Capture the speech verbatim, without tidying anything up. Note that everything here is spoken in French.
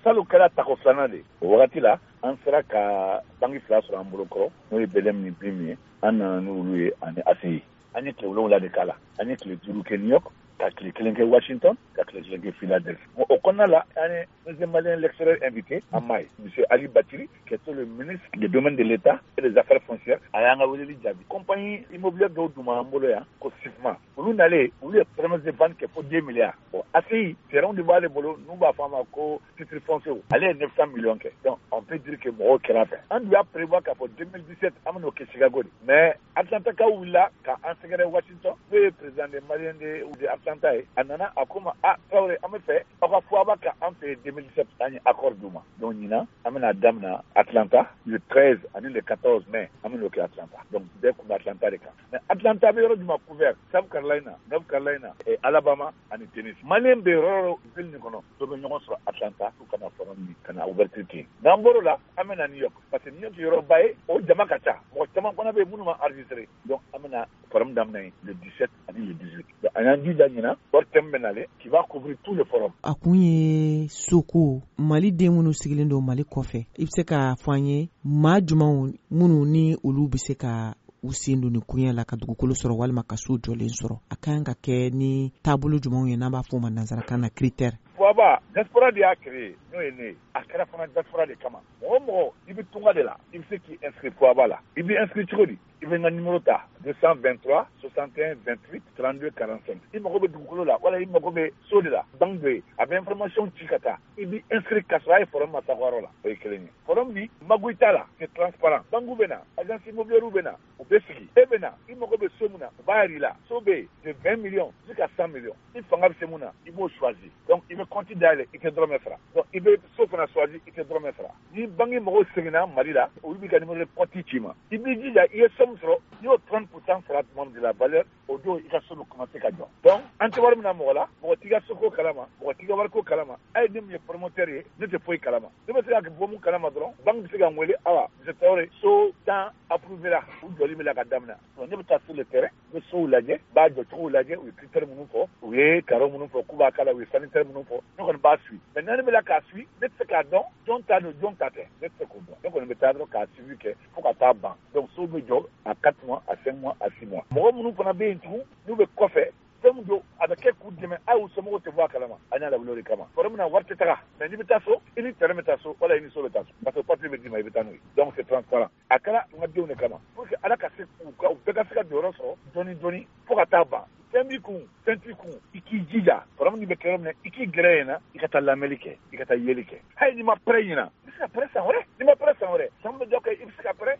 Salo kɛra tako filanan de o wagati la an sera ka banque fila sɔrɔ an bolo kɔrɔ n'o ye Belem ni B I M ye an nana n'olu ye ani A C I an ye tile wolonwula de k'a la an ye tile duuru kɛ New York ka tile kelen kɛ Washington ka tile kelen kɛ Philadelphie bon au kɔnɔna la an ye président malien l'extérieur invité en mai monsieur Ali Batiri qui était le ministre des domaines de l'État et des affaires foncières a y'an ka weleli jaabi compagnie immobilière dɔw dun b'an bolo yan ko Sifma olu nalen olu ye promesse de vente kɛ fo deux milliards bon A C I terrain de b'ale bolo n'u b'a fɔ a ma ko titre foncier ale ye neuf cent millions kɛ donc on peut dire que mɔgɔw kɛra fɛ an dun y'a prévoir k'a fɔ deux mille dix-sept an bɛn'o kɛ Chicago de mais Atlantakaw wulila ka an sɛgɛrɛ Washington n'o ye président des Maliens de ou de Atlanta ye a nana a ko ma ah Traoré an bɛ fɛ aw ka fɔaba ka an fɛ deux mille dix-sept an ye accord d'u ma donc ɲinan an bɛna daminɛ Atlanta le treize ani le quatorze mai an bɛn'o kɛ Atlanta donc bɛɛ kun bɛ Atlanta de kan mais Atlanta bɛ yɔrɔ jumɛn couvert South Carolina North Carolina et Alabama ani Tennessee Malien bɛ yɔrɔ ville nin kɔnɔ dɔ bɛ ɲɔgɔn sɔrɔ Atlanta k'u kana forum nin kana ouverture kɛ n'an bɔr'o la an bɛna New York parce que New York yɔrɔba ye o jama ka ca mɔgɔ caman fana bɛ yen minnu ma enregistré donc an bɛna forum daminɛ yen le dix-sept ani le dix-huit donc an y'an jija ɲinan wari thème bɛ nalen qui va couvrir tout le forum. A kun ye soko Mali den minnu sigilen don Mali kɔfɛ i bɛ se k'a fɔ an ye maa jumɛnw minnu ni olu bɛ se ka u sen don ni kunya la ka dugukolo sɔrɔ walima ka so jɔlen sɔrɔ a kan ka kɛ ni taabolo jumɛnw ye n'an b'a fɔ o ma nanzarakan na critère. Fɔba diaspora de y'a créé n'o ye ne ye a kɛra fana diaspora de kama mɔgɔ mɔgɔ i bɛ tunga de la i bɛ se k'i inscrit Fɔba la i bɛ inscrit cogo di i bɛ n ka numéro ta deux cent vingt-trois soixante et un vingt-huit trente-deux quarante-cinq i mago bɛ dugukolo la wala i mago bɛ so de la banque dɔ ye a bɛ information ci ka taa i bɛ inscrit ka sɔrɔ a ye forum ma taa yɔrɔ la o ye kelen ye forum bi magoyi t'a la c'est transparent banque bɛ na agence immobilière bɛ na u bɛ sigi e bɛ na i mago bɛ so min na u b'a jira i la so bɛ yen de vingt millions jusqu'à cent millions i fanga bɛ se mun na i b'o choisir donc i bɛ compte dayɛlɛ i tɛ dɔrɔmɛ sara donc i bɛ so fana choisir i tɛ dɔrɔmɛ sara ni banque mɔgɔw seginna Mali la olu b'i ka numéro de compte ci ma i b'i jija i ye somme sɔrɔ n'i y'o trente pour cent sara tuma min de la valeur o don i ka so bɛ commencer ka jɔ donc an tɛ wari min na mɔgɔ la mɔgɔ t'i ka soko kalama mɔgɔ t'i ka wariko kalama a ye ne min ye promoteur ye ne tɛ foyi kalama ne bɛ se ka bɔ mun kalama dɔrɔn banque bɛ se ka n wele awa monsieur Traoré so tan approuvé la u jɔli min la ka daminɛ donc ne bɛ taa sur le terrain n bɛ sow lajɛ b'a jɔcogow lajɛ u ye critère minnu fɔ u ye carreau minnu fɔ k'u b'a k'a la u ye sanitaire minnu fɔ ne kɔni b'a suivre maintenant ne bɛ la k'a suivre ne tɛ se k'a dɔn jɔn ta don jɔn ta tɛ ne tɛ se k'o dɔn ne kɔni bɛ taa dɔrɔn k'a suivi kɛ fo ka taa ban donc sow bɛ jɔ à quatre mois à cinq mois à six mois mɔgɔ minnu fana bɛ yen tugun n'u bɛ kɔfɛ fɛn min don a bɛ kɛ k'u dɛmɛ a y'u somɔgɔw tɛ bɔ a kalama an y'a lawuli o de kama forum na wari tɛ taga mais n'i bɛ taa so i ni terrain bɛ taa so wala i ni so bɛ taa so parce que papier bɛ d'i ma i bɛ taa n'o ye donc c'est transparent a kɛra n ka denw de kama pour que ala ka se u ka u bɛɛ ka se ka jɔyɔrɔ sɔrɔ dɔɔni dɔɔni fo ka taa ban fɛn b'i kun fɛn t'i kun i k'i jija forum nin bɛ kɛ yɔrɔ min na i k'i gɛrɛ yen na i ka taa lamɛnli kɛ i ka taa yeli kɛ hali n'i ma pɛrɛ ɲina i bɛ se ka pɛrɛ san wɛrɛ n'i ma pɛrɛ san wɛrɛ san bɛ jɔ kɛ i bɛ se ka pɛrɛ